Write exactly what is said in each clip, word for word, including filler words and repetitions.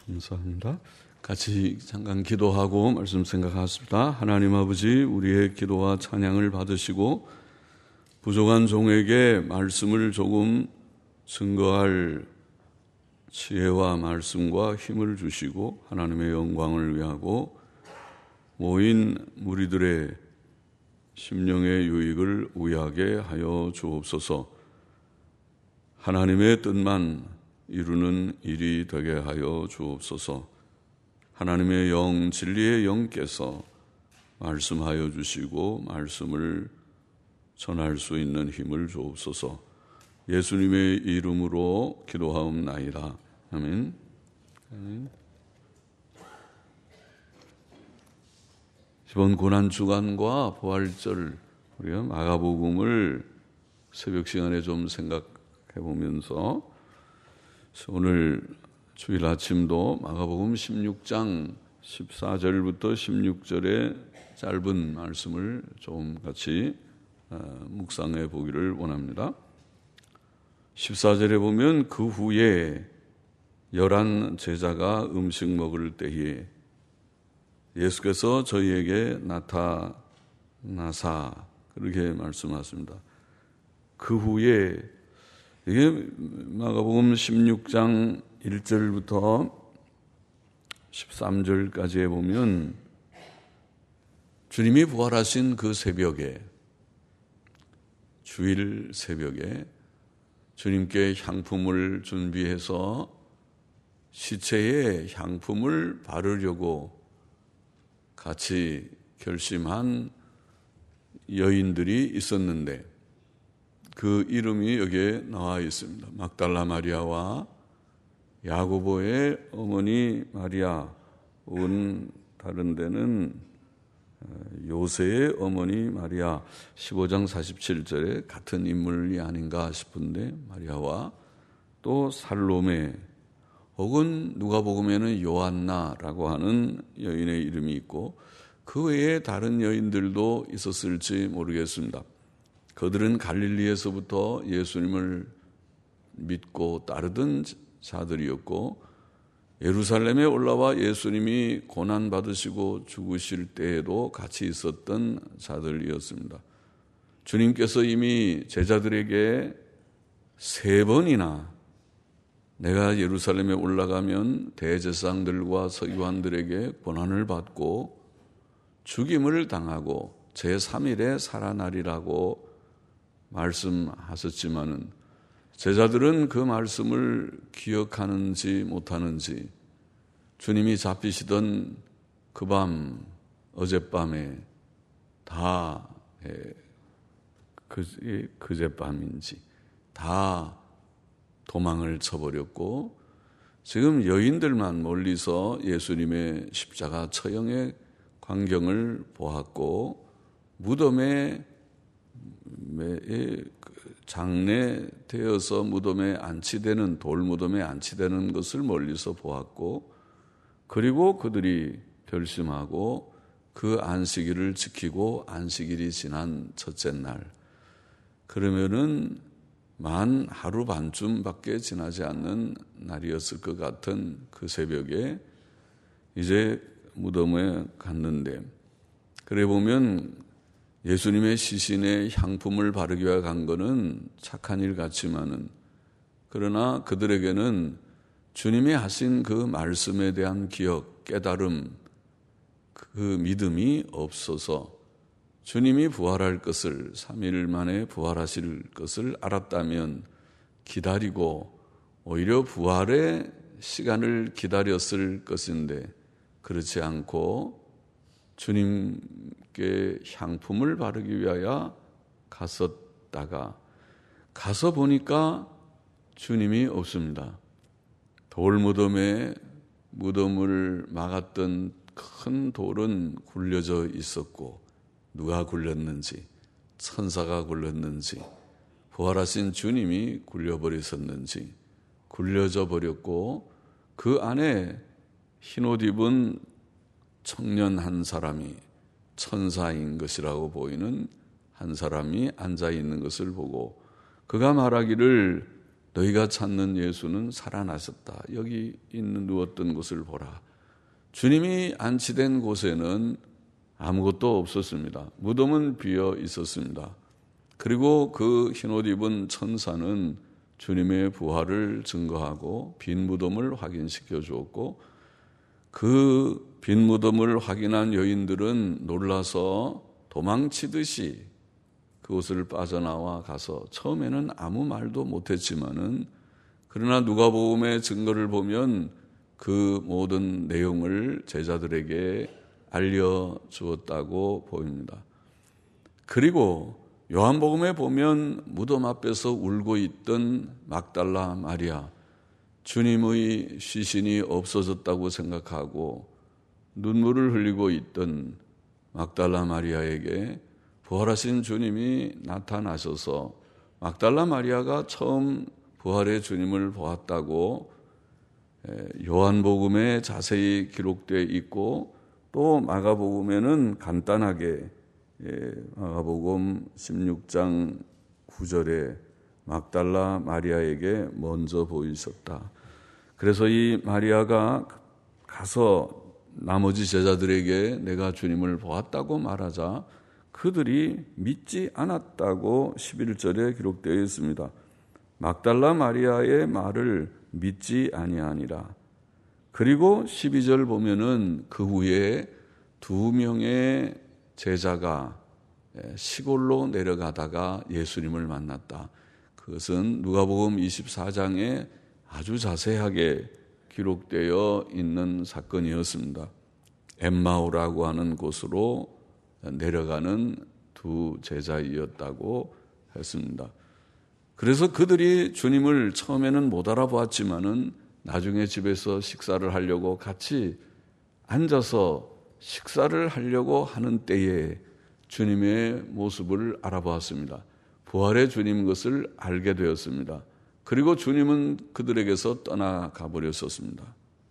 감사합니다. 같이 잠깐 기도하고 말씀 생각하겠습니다. 하나님 아버지, 우리의 기도와 찬양을 받으시고 부족한 종에게 말씀을 조금 증거할 지혜와 말씀과 힘을 주시고 하나님의 영광을 위하고 모인 무리들의 심령의 유익을 위하게 하여 주옵소서. 하나님의 뜻만 이루는 일이 되게 하여 주옵소서. 하나님의 영, 진리의 영께서 말씀하여 주시고 말씀을 전할 수 있는 힘을 주옵소서. 예수님의 이름으로 기도하옵나이다. 아멘. 아멘. 이번 고난주간과 부활절 우리가 마가복음을 새벽 시간에 좀 생각해 보면서 오늘 주일 아침도 마가복음 십육 장 십사 절부터 십육 절의 짧은 말씀을 좀 같이 묵상해 보기를 원합니다. 십사 절에 보면 그 후에 열한 제자가 음식 먹을 때에 예수께서 저희에게 나타나사 그렇게 말씀하십니다. 그 후에 이게 마가복음 십육 장 일 절부터 십삼 절까지에 보면 주님이 부활하신 그 새벽에 주일 새벽에 주님께 향품을 준비해서 시체에 향품을 바르려고 같이 결심한 여인들이 있었는데 그 이름이 여기에 나와 있습니다. 막달라 마리아와 야고보의 어머니 마리아, 혹은 다른 데는 요새의 어머니 마리아, 십오 장 사십칠 절에 같은 인물이 아닌가 싶은데 마리아와 또 살로메 혹은 누가복음에는 요한나라고 하는 여인의 이름이 있고 그 외에 다른 여인들도 있었을지 모르겠습니다. 그들은 갈릴리에서부터 예수님을 믿고 따르던 자들이었고 예루살렘에 올라와 예수님이 고난받으시고 죽으실 때에도 같이 있었던 자들이었습니다. 주님께서 이미 제자들에게 세 번이나 내가 예루살렘에 올라가면 대제사장들과 서기관들에게 고난을 받고 죽임을 당하고 제삼 일에 살아나리라고 말씀하셨지만은 제자들은 그 말씀을 기억하는지 못하는지 주님이 잡히시던 그 밤, 어젯밤에 다 그, 그젯밤인지 다 도망을 쳐버렸고 지금 여인들만 멀리서 예수님의 십자가 처형의 광경을 보았고 무덤에 장례되어서 무덤에 안치되는 돌무덤에 안치되는 것을 멀리서 보았고 그리고 그들이 결심하고 그 안식일을 지키고 안식일이 지난 첫째 날 그러면은 만 하루 반쯤밖에 지나지 않는 날이었을 것 같은 그 새벽에 이제 무덤에 갔는데 그래 보면 예수님의 시신에 향품을 바르기 위해 간 거는 착한 일 같지만은 그러나 그들에게는 주님이 하신 그 말씀에 대한 기억, 깨달음, 그 믿음이 없어서 주님이 부활할 것을 삼 일 만에 부활하실 것을 알았다면 기다리고 오히려 부활의 시간을 기다렸을 것인데 그렇지 않고 주님께 향품을 바르기 위하여 갔었다가 가서 보니까 주님이 없습니다. 돌무덤에 무덤을 막았던 큰 돌은 굴려져 있었고 누가 굴렸는지 천사가 굴렸는지 부활하신 주님이 굴려버리셨는지 굴려져 버렸고 그 안에 흰옷 입은 청년 한 사람이 천사인 것이라고 보이는 한 사람이 앉아있는 것을 보고 그가 말하기를 너희가 찾는 예수는 살아나셨다. 여기 있는 누웠던 곳을 보라. 주님이 안치된 곳에는 아무것도 없었습니다. 무덤은 비어 있었습니다. 그리고 그 흰옷 입은 천사는 주님의 부활을 증거하고 빈 무덤을 확인시켜 주었고, 그 빈 무덤을 확인한 여인들은 놀라서 도망치듯이 그곳을 빠져나와 가서 처음에는 아무 말도 못했지만은, 그러나 누가복음의 증거를 보면 그 모든 내용을 제자들에게 알려주었다고 보입니다. 그리고 요한복음에 보면 무덤 앞에서 울고 있던 막달라 마리아, 주님의 시신이 없어졌다고 생각하고 눈물을 흘리고 있던 막달라 마리아에게 부활하신 주님이 나타나셔서 막달라 마리아가 처음 부활의 주님을 보았다고 요한복음에 자세히 기록되어 있고, 또 마가복음에는 간단하게 마가복음 십육 장 구 절에 막달라 마리아에게 먼저 보이셨다. 그래서 이 마리아가 가서 나머지 제자들에게 내가 주님을 보았다고 말하자 그들이 믿지 않았다고 십일 절에 기록되어 있습니다. 막달라 마리아의 말을 믿지 아니하니라. 그리고 십이 절 보면은 그 후에 두 명의 제자가 시골로 내려가다가 예수님을 만났다. 그것은 누가복음 이십사 장에 아주 자세하게 기록되어 있는 사건이었습니다. 엠마오라고 하는 곳으로 내려가는 두 제자이었다고 했습니다. 그래서 그들이 주님을 처음에는 못 알아보았지만은 나중에 집에서 식사를 하려고 같이 앉아서 식사를 하려고 하는 때에 주님의 모습을 알아보았습니다. 부활의 주님 것을 알게 되었습니다. 그리고 주님은 그들에게서 떠나가 버렸었습니다.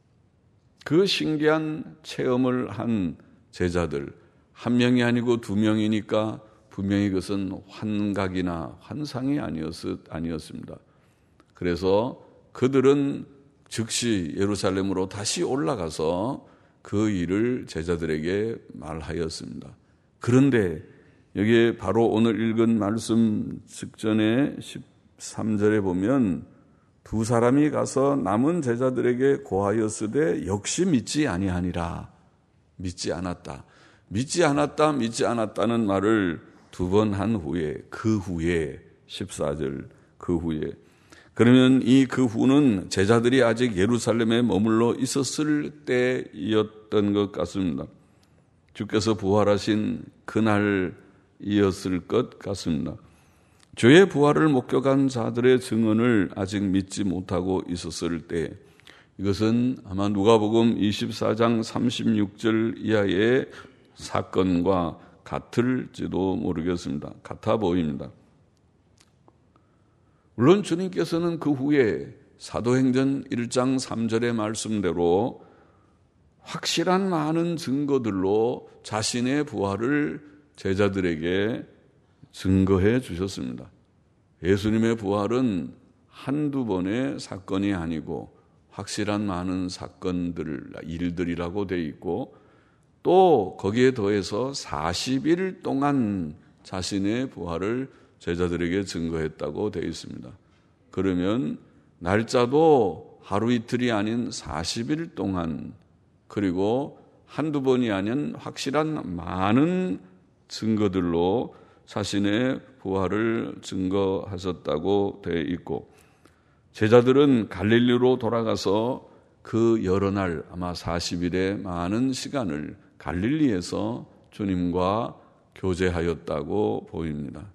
그 신기한 체험을 한 제자들, 한 명이 아니고 두 명이니까 분명히 그것은 환각이나 환상이 아니었습니다. 그래서 그들은 즉시 예루살렘으로 다시 올라가서 그 일을 제자들에게 말하였습니다. 그런데 여기에 바로 오늘 읽은 말씀 직전에 십삼 절에 보면 두 사람이 가서 남은 제자들에게 고하였으되 역시 믿지 아니하니라. 믿지 않았다. 믿지 않았다, 믿지 않았다는 말을 두 번 한 후에, 그 후에, 십사 절, 그 후에. 그러면 이 그 후는 제자들이 아직 예루살렘에 머물러 있었을 때이었던 것 같습니다. 주께서 부활하신 그날이었을 것 같습니다. 주의 부활을 목격한 자들의 증언을 아직 믿지 못하고 있었을 때, 이것은 아마 누가복음 이십사 장 삼십육 절 이하의 사건과 같을지도 모르겠습니다. 같아 보입니다. 물론 주님께서는 그 후에 사도행전 일 장 삼 절의 말씀대로 확실한 많은 증거들로 자신의 부활을 제자들에게 증거해 주셨습니다. 예수님의 부활은 한두 번의 사건이 아니고 확실한 많은 사건들, 일들이라고 되어 있고, 또 거기에 더해서 사십 일 동안 자신의 부활을 제자들에게 증거했다고 되어 있습니다. 그러면 날짜도 하루 이틀이 아닌 사십 일 동안, 그리고 한두 번이 아닌 확실한 많은 증거들로 자신의 부활을 증거하셨다고 되어 있고, 제자들은 갈릴리로 돌아가서 그 여러 날, 아마 사십 일의 많은 시간을 갈릴리에서 주님과 교제하였다고 보입니다.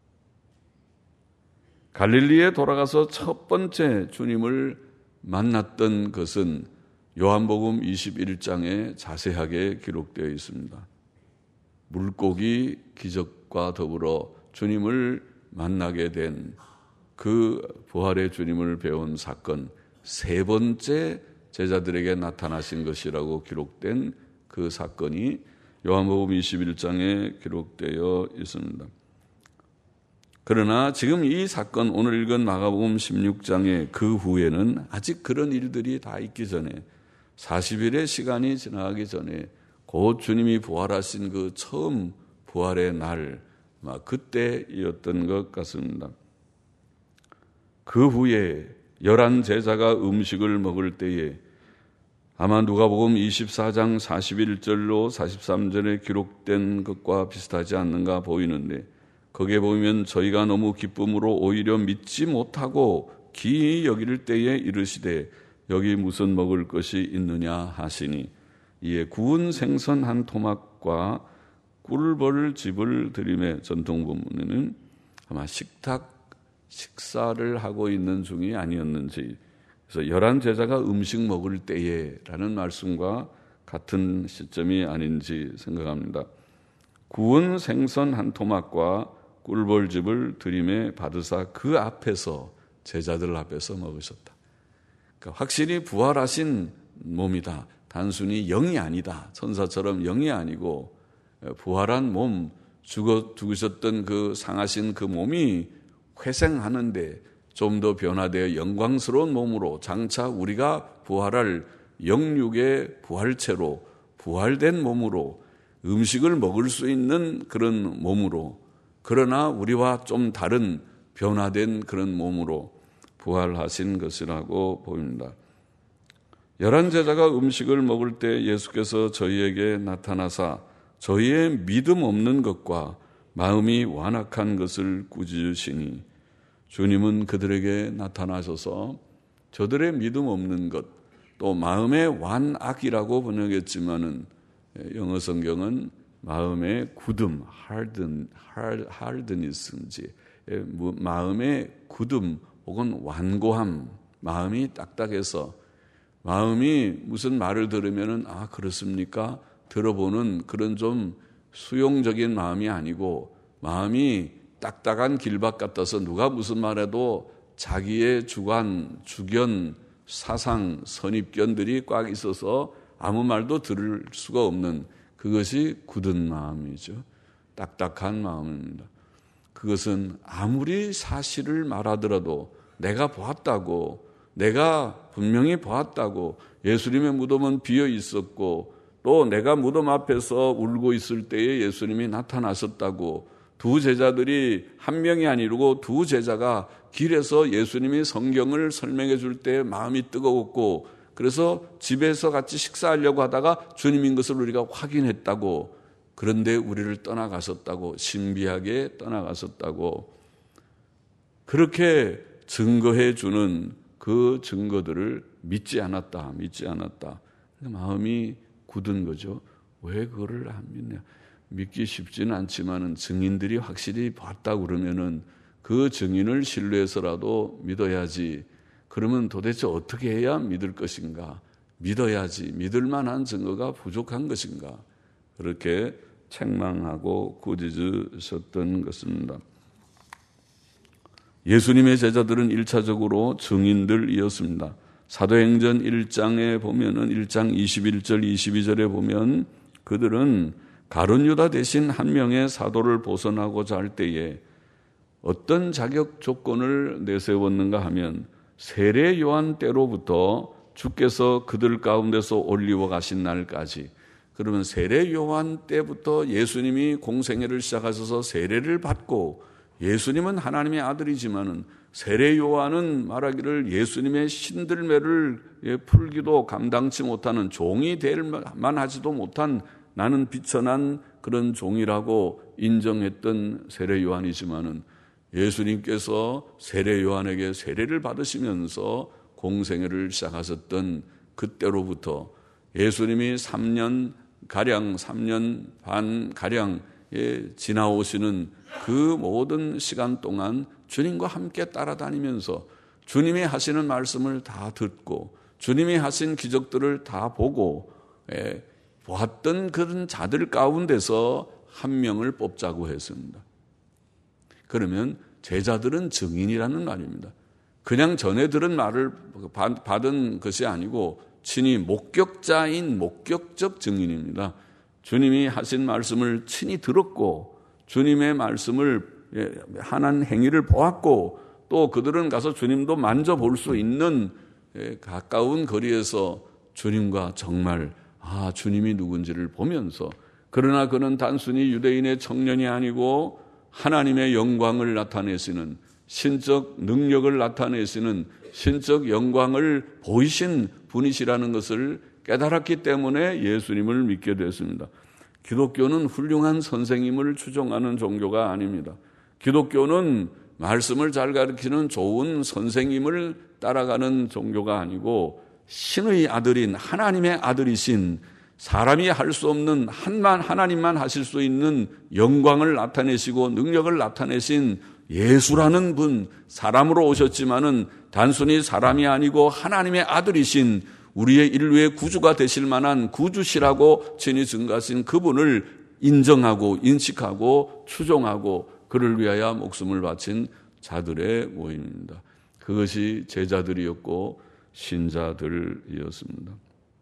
갈릴리에 돌아가서 첫 번째 주님을 만났던 것은 요한복음 이십일 장에 자세하게 기록되어 있습니다. 물고기 기적과 더불어 주님을 만나게 된 그 부활의 주님을 배운 사건, 세 번째 제자들에게 나타나신 것이라고 기록된 그 사건이 요한복음 이십일 장에 기록되어 있습니다. 그러나 지금 이 사건, 오늘 읽은 마가복음 십육 장의 그 후에는 아직 그런 일들이 다 있기 전에, 사십 일의 시간이 지나가기 전에 곧 주님이 부활하신 그 처음 부활의 날, 그때였던 것 같습니다. 그 후에 열한 제자가 음식을 먹을 때에 아마 누가복음 이십사 장 사십일 절로 사십삼 절에 기록된 것과 비슷하지 않는가 보이는데, 거기에 보면 저희가 너무 기쁨으로 오히려 믿지 못하고 기이 여길 때에 이르시되 여기 무슨 먹을 것이 있느냐 하시니, 이에 구운 생선 한 토막과 꿀벌 즙을 드림에, 전통 본문에는 아마 식탁 식사를 하고 있는 중이 아니었는지, 그래서 열한 제자가 음식 먹을 때에 라는 말씀과 같은 시점이 아닌지 생각합니다. 구운 생선 한 토막과 꿀벌즙을 드림에 받으사 그 앞에서, 제자들 앞에서 먹으셨다. 그러니까 확실히 부활하신 몸이다. 단순히 영이 아니다. 천사처럼 영이 아니고 부활한 몸, 죽어 죽으셨던 그 상하신 그 몸이 회생하는데 좀 더 변화되어 영광스러운 몸으로, 장차 우리가 부활할 영육의 부활체로, 부활된 몸으로, 음식을 먹을 수 있는 그런 몸으로, 그러나 우리와 좀 다른 변화된 그런 몸으로 부활하신 것이라고 보입니다. 열한 제자가 음식을 먹을 때 예수께서 저희에게 나타나사 저희의 믿음 없는 것과 마음이 완악한 것을 꾸짖으시니, 주님은 그들에게 나타나셔서 저들의 믿음 없는 것, 또 마음의 완악이라고 번역했지만은 영어 성경은 마음의 굳음, harden, hardness인지, 마음의 굳음 혹은 완고함, 마음이 딱딱해서, 마음이 무슨 말을 들으면은 아 그렇습니까? 들어보는 그런 좀 수용적인 마음이 아니고, 마음이 딱딱한 길밭 같아서 누가 무슨 말해도 자기의 주관, 주견, 사상, 선입견들이 꽉 있어서 아무 말도 들을 수가 없는, 그것이 굳은 마음이죠. 딱딱한 마음입니다. 그것은 아무리 사실을 말하더라도 내가 보았다고, 내가 분명히 보았다고, 예수님의 무덤은 비어 있었고 또 내가 무덤 앞에서 울고 있을 때에 예수님이 나타나셨다고, 두 제자들이 한 명이 아니고 두 제자가 길에서 예수님이 성경을 설명해 줄 때 마음이 뜨거웠고, 그래서 집에서 같이 식사하려고 하다가 주님인 것을 우리가 확인했다고, 그런데 우리를 떠나가셨다고, 신비하게 떠나가셨다고, 그렇게 증거해 주는 그 증거들을 믿지 않았다, 믿지 않았다. 마음이 굳은 거죠. 왜 그거를 안 믿냐? 믿기 쉽지는 않지만은 증인들이 확실히 봤다 그러면은 그 증인을 신뢰해서라도 믿어야지. 그러면 도대체 어떻게 해야 믿을 것인가? 믿어야지. 믿을 만한 증거가 부족한 것인가? 그렇게 책망하고 꾸짖으셨던 것입니다. 예수님의 제자들은 일차적으로 증인들이었습니다. 사도행전 일 장에 보면은 일 장 이십일 절 이십이 절에 보면 그들은 가룟 유다 대신 한 명의 사도를 벗어나고자 할 때에 어떤 자격 조건을 내세웠는가 하면, 세례 요한 때로부터 주께서 그들 가운데서 올리워 가신 날까지. 그러면 세례 요한 때부터 예수님이 공생애를 시작하셔서 세례를 받고, 예수님은 하나님의 아들이지만은 세례 요한은 말하기를 예수님의 신들매를 풀기도 감당치 못하는, 종이 될 만하지도 못한 나는 비천한 그런 종이라고 인정했던 세례 요한이지만은, 예수님께서 세례 요한에게 세례를 받으시면서 공생애를 시작하셨던 그때로부터 예수님이 삼 년 가량, 삼 년 반 가량에 지나오시는 그 모든 시간 동안 주님과 함께 따라다니면서 주님이 하시는 말씀을 다 듣고 주님이 하신 기적들을 다 보고 보았던 그런 자들 가운데서 한 명을 뽑자고 했습니다. 그러면 제자들은 증인이라는 말입니다. 그냥 전에 들은 말을 받은 것이 아니고 친히 목격자인 목격적 증인입니다. 주님이 하신 말씀을 친히 들었고 주님의 말씀을 하는 행위를 보았고 또 그들은 가서 주님도 만져볼 수 있는 가까운 거리에서 주님과 정말 아 주님이 누군지를 보면서 그러나 그는 단순히 유대인의 청년이 아니고 하나님의 영광을 나타내시는 신적 능력을 나타내시는 신적 영광을 보이신 분이시라는 것을 깨달았기 때문에 예수님을 믿게 됐습니다. 기독교는 훌륭한 선생님을 추종하는 종교가 아닙니다. 기독교는 말씀을 잘 가르치는 좋은 선생님을 따라가는 종교가 아니고 신의 아들인 하나님의 아들이신 사람이 할 수 없는 한만 하나님만 하실 수 있는 영광을 나타내시고 능력을 나타내신 예수라는 분, 사람으로 오셨지만은 단순히 사람이 아니고 하나님의 아들이신 우리의 인류의 구주가 되실 만한 구주시라고 친히 증거하신 그분을 인정하고 인식하고 추종하고 그를 위하여 목숨을 바친 자들의 모임입니다. 그것이 제자들이었고 신자들이었습니다.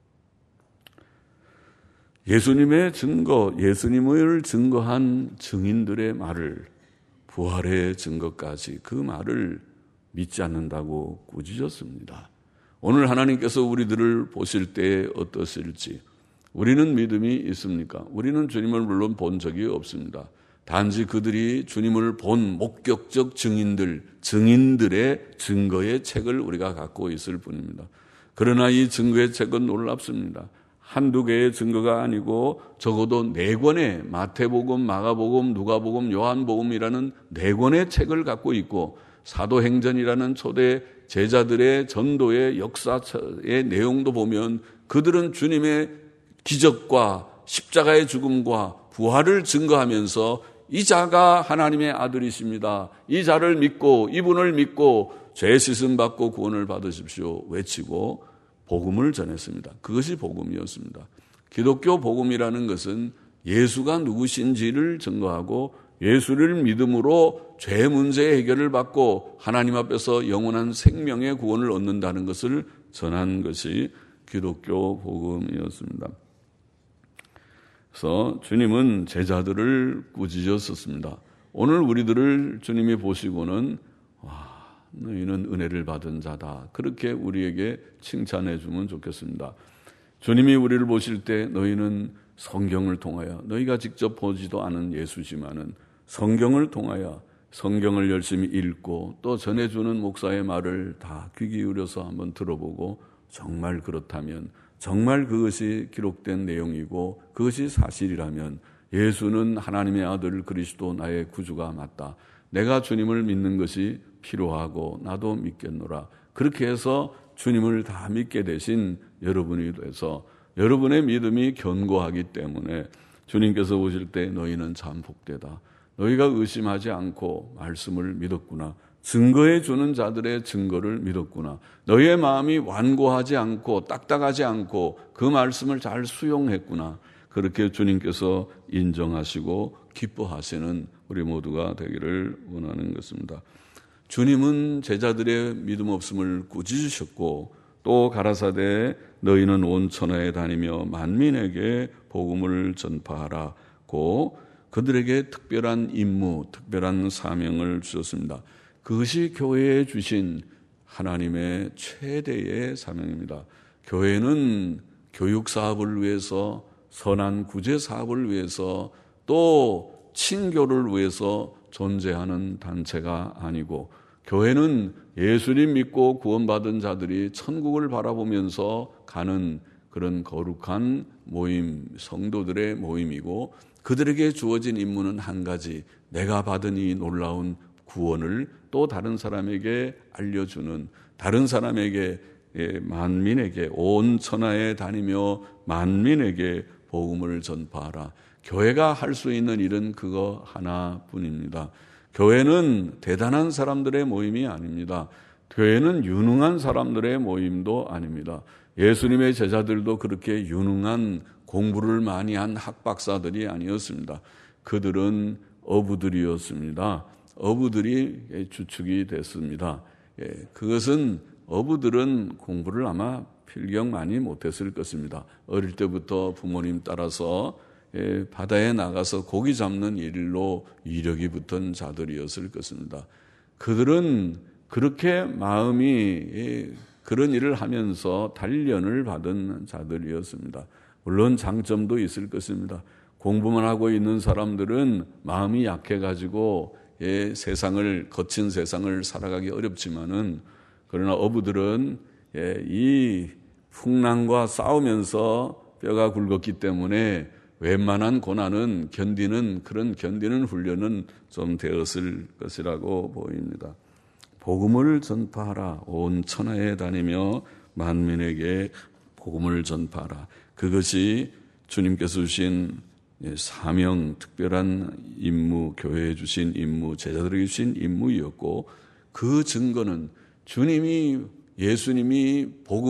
예수님의 증거, 예수님을 증거한 증인들의 말을 부활의 증거까지 그 말을 믿지 않는다고 꾸짖었습니다. 오늘 하나님께서 우리들을 보실 때 어떠실지 우리는 믿음이 있습니까? 우리는 주님을 물론 본 적이 없습니다. 단지 그들이 주님을 본 목격적 증인들, 증인들의 증거의 책을 우리가 갖고 있을 뿐입니다. 그러나 이 증거의 책은 놀랍습니다. 한두 개의 증거가 아니고 적어도 네 권의 마태복음, 마가복음, 누가복음, 요한복음이라는 네 권의 책을 갖고 있고 사도행전이라는 초대 제자들의 전도의 역사의 내용도 보면 그들은 주님의 기적과 십자가의 죽음과 부활을 증거하면서 이 자가 하나님의 아들이십니다. 이 자를 믿고 이분을 믿고 죄 씻음 받고 구원을 받으십시오 외치고 복음을 전했습니다. 그것이 복음이었습니다. 기독교 복음이라는 것은 예수가 누구신지를 증거하고 예수를 믿음으로 죄 문제 해결을 받고 하나님 앞에서 영원한 생명의 구원을 얻는다는 것을 전한 것이 기독교 복음이었습니다. 그래서 주님은 제자들을 꾸짖었습니다. 오늘 우리들을 주님이 보시고는 와, 너희는 은혜를 받은 자다. 그렇게 우리에게 칭찬해 주면 좋겠습니다. 주님이 우리를 보실 때 너희는 성경을 통하여 너희가 직접 보지도 않은 예수지만은 성경을 통하여 성경을 열심히 읽고 또 전해주는 목사의 말을 다 귀 기울여서 한번 들어보고 정말 그렇다면 정말 그것이 기록된 내용이고 그것이 사실이라면 예수는 하나님의 아들 그리스도 나의 구주가 맞다. 내가 주님을 믿는 것이 필요하고 나도 믿겠노라. 그렇게 해서 주님을 다 믿게 되신 여러분이 돼서 여러분의 믿음이 견고하기 때문에 주님께서 오실 때 너희는 참 복되다. 너희가 의심하지 않고 말씀을 믿었구나. 증거해 주는 자들의 증거를 믿었구나. 너희의 마음이 완고하지 않고 딱딱하지 않고 그 말씀을 잘 수용했구나. 그렇게 주님께서 인정하시고 기뻐하시는 우리 모두가 되기를 원하는 것입니다. 주님은 제자들의 믿음 없음을 꾸짖으셨고 또 가라사대 너희는 온 천하에 다니며 만민에게 복음을 전파하라고 그들에게 특별한 임무, 특별한 사명을 주셨습니다. 그것이 교회에 주신 하나님의 최대의 사명입니다. 교회는 교육 사업을 위해서 선한 구제 사업을 위해서 또 친교를 위해서 존재하는 단체가 아니고 교회는 예수님 믿고 구원받은 자들이 천국을 바라보면서 가는 그런 거룩한 모임, 성도들의 모임이고 그들에게 주어진 임무는 한 가지, 내가 받은 이 놀라운 구원을 또 다른 사람에게 알려주는, 다른 사람에게, 만민에게, 온 천하에 다니며 만민에게 복음을 전파하라. 교회가 할 수 있는 일은 그거 하나뿐입니다. 교회는 대단한 사람들의 모임이 아닙니다. 교회는 유능한 사람들의 모임도 아닙니다. 예수님의 제자들도 그렇게 유능한 공부를 많이 한 학박사들이 아니었습니다. 그들은 어부들이었습니다. 어부들이 주축이 됐습니다. 그것은 어부들은 공부를 아마 필경 많이 못했을 것입니다. 어릴 때부터 부모님 따라서 바다에 나가서 고기 잡는 일로 이력이 붙은 자들이었을 것입니다. 그들은 그렇게 마음이 그런 일을 하면서 단련을 받은 자들이었습니다. 물론 장점도 있을 것입니다. 공부만 하고 있는 사람들은 마음이 약해가지고 예, 세상을 거친 세상을 살아가기 어렵지만은 그러나 어부들은 예, 이 풍랑과 싸우면서 뼈가 굵었기 때문에 웬만한 고난은 견디는 그런 견디는 훈련은 좀 되었을 것이라고 보입니다. 복음을 전파하라. 온 천하에 다니며 만민에게 복음을 전파하라. 그것이 주님께서 주신 사명, 특별한 임무, 교회에 주신 임무, 제자들에게 주신 임무였고 그 증거는 주님이 예수님이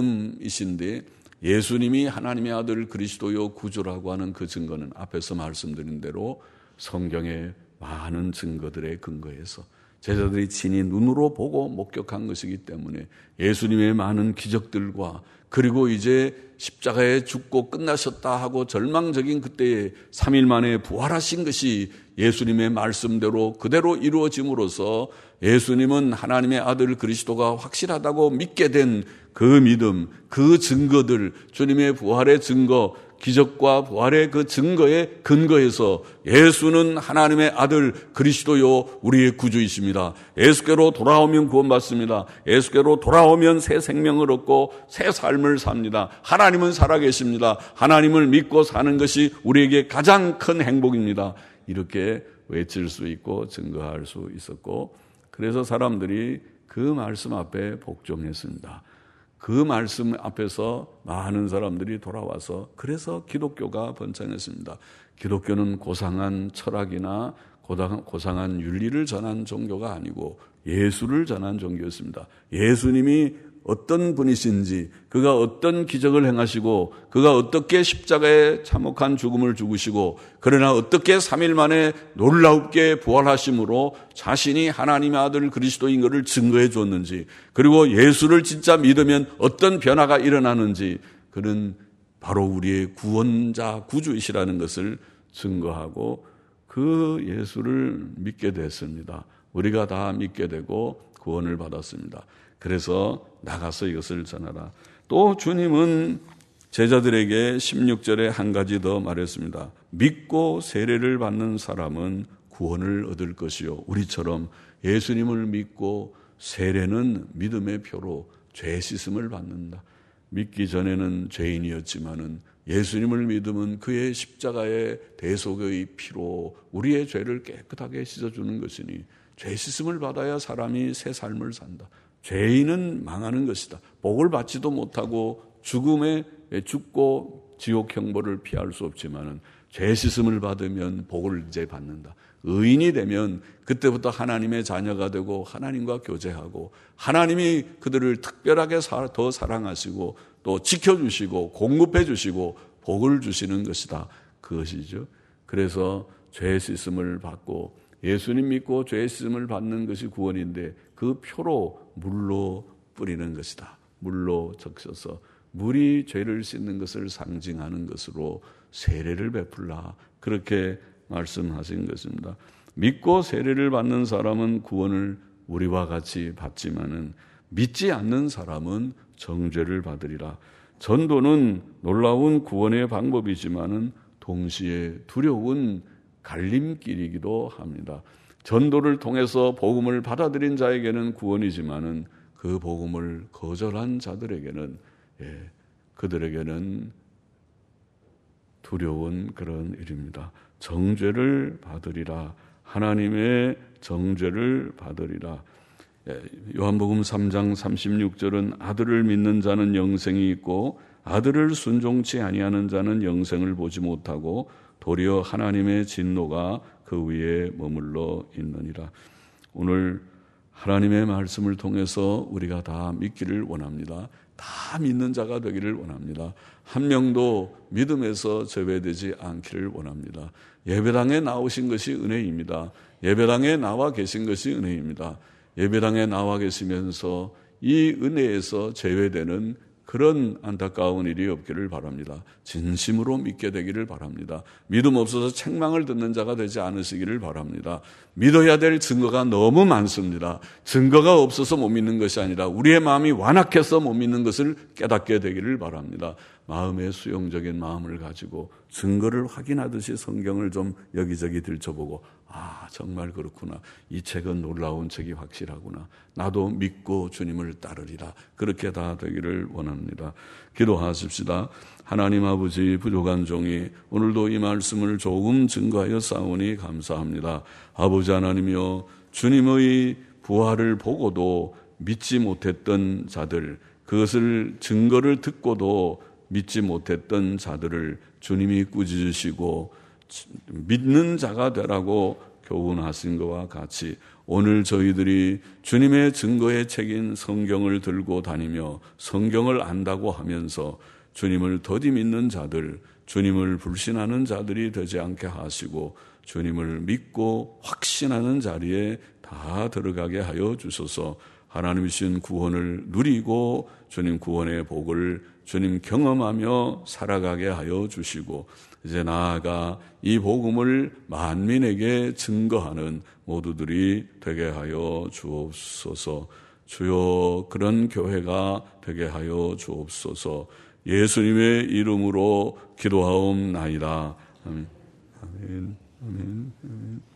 복음이신데 예수님이 하나님의 아들 그리스도요 구주라고 하는 그 증거는 앞에서 말씀드린 대로 성경의 많은 증거들의 근거에서 제자들이 친히 눈으로 보고 목격한 것이기 때문에 예수님의 많은 기적들과 그리고 이제 십자가에 죽고 끝나셨다 하고 절망적인 그때에 삼 일 만에 부활하신 것이 예수님의 말씀대로 그대로 이루어짐으로써 예수님은 하나님의 아들 그리스도가 확실하다고 믿게 된 그 믿음, 그 증거들, 주님의 부활의 증거, 기적과 부활의 그 증거에 근거해서 예수는 하나님의 아들 그리스도요 우리의 구주이십니다. 예수께로 돌아오면 구원받습니다. 예수께로 돌아오면 새 생명을 얻고 새 삶을 삽니다. 하나님은 살아계십니다. 하나님을 믿고 사는 것이 우리에게 가장 큰 행복입니다. 이렇게 외칠 수 있고 증거할 수 있었고 그래서 사람들이 그 말씀 앞에 복종했습니다. 그 말씀 앞에서 많은 사람들이 돌아와서 그래서 기독교가 번창했습니다. 기독교는 고상한 철학이나 고상한 윤리를 전한 종교가 아니고 예수를 전한 종교였습니다. 예수님이 어떤 분이신지, 그가 어떤 기적을 행하시고, 그가 어떻게 십자가에 참혹한 죽음을 죽으시고, 그러나 어떻게 삼 일 만에 놀랍게 부활하심으로 자신이 하나님의 아들 그리스도인 것을 증거해 줬는지, 그리고 예수를 진짜 믿으면 어떤 변화가 일어나는지, 그는 바로 우리의 구원자, 구주이시라는 것을 증거하고 그 예수를 믿게 됐습니다. 우리가 다 믿게 되고 구원을 받았습니다. 그래서 나가서 이것을 전하라. 또 주님은 제자들에게 십육 절에 한 가지 더 말했습니다. 믿고 세례를 받는 사람은 구원을 얻을 것이요. 우리처럼 예수님을 믿고 세례는 믿음의 표로 죄 씻음을 받는다. 믿기 전에는 죄인이었지만은 예수님을 믿으면 그의 십자가의 대속의 피로 우리의 죄를 깨끗하게 씻어주는 것이니 죄 씻음을 받아야 사람이 새 삶을 산다. 죄인은 망하는 것이다. 복을 받지도 못하고 죽음에 죽고 지옥 형벌을 피할 수 없지만은 죄 씻음을 받으면 복을 이제 받는다. 의인이 되면 그때부터 하나님의 자녀가 되고 하나님과 교제하고 하나님이 그들을 특별하게 더 사랑하시고 또 지켜주시고 공급해 주시고 복을 주시는 것이다. 그것이죠. 그래서 죄 씻음을 받고 예수님 믿고 죄 씻음을 받는 것이 구원인데 그 표로 물로 뿌리는 것이다. 물로 적셔서 물이 죄를 씻는 것을 상징하는 것으로 세례를 베풀라. 그렇게 말씀하신 것입니다. 믿고 세례를 받는 사람은 구원을 우리와 같이 받지만은 믿지 않는 사람은 정죄를 받으리라. 전도는 놀라운 구원의 방법이지만은 동시에 두려운 갈림길이기도 합니다. 전도를 통해서 복음을 받아들인 자에게는 구원이지만은 그 복음을 거절한 자들에게는 예, 그들에게는 두려운 그런 일입니다. 정죄를 받으리라. 하나님의 정죄를 받으리라. 예, 요한복음 삼 장 삼십육 절은 아들을 믿는 자는 영생이 있고 아들을 순종치 아니하는 자는 영생을 보지 못하고 도리어 하나님의 진노가 그 위에 머물러 있느니라. 오늘 하나님의 말씀을 통해서 우리가 다 믿기를 원합니다. 다 믿는 자가 되기를 원합니다. 한 명도 믿음에서 제외되지 않기를 원합니다. 예배당에 나오신 것이 은혜입니다. 예배당에 나와 계신 것이 은혜입니다. 예배당에 나와 계시면서 이 은혜에서 제외되는 그런 안타까운 일이 없기를 바랍니다. 진심으로 믿게 되기를 바랍니다. 믿음 없어서 책망을 듣는 자가 되지 않으시기를 바랍니다. 믿어야 될 증거가 너무 많습니다. 증거가 없어서 못 믿는 것이 아니라 우리의 마음이 완악해서 못 믿는 것을 깨닫게 되기를 바랍니다. 마음의 수용적인 마음을 가지고 증거를 확인하듯이 성경을 좀 여기저기 들춰보고, 아, 정말 그렇구나. 이 책은 놀라운 책이 확실하구나. 나도 믿고 주님을 따르리라. 그렇게 다 되기를 원합니다. 기도하십시다. 하나님 아버지, 부족한 종이 오늘도 이 말씀을 조금 증거하여 싸우니 감사합니다. 아버지 하나님이여, 주님의 부활을 보고도 믿지 못했던 자들, 그것을 증거를 듣고도 믿지 못했던 자들을 주님이 꾸짖으시고 믿는 자가 되라고 교훈하신 것과 같이 오늘 저희들이 주님의 증거의 책인 성경을 들고 다니며 성경을 안다고 하면서 주님을 더디 믿는 자들, 주님을 불신하는 자들이 되지 않게 하시고 주님을 믿고 확신하는 자리에 다 들어가게 하여 주소서. 하나님이신 구원을 누리고 주님 구원의 복을 주님 경험하며 살아가게 하여 주시고, 이제 나아가 이 복음을 만민에게 증거하는 모두들이 되게 하여 주옵소서. 주여, 그런 교회가 되게 하여 주옵소서. 예수님의 이름으로 기도하옵나이다. 아멘. 아멘. 아멘. 아멘.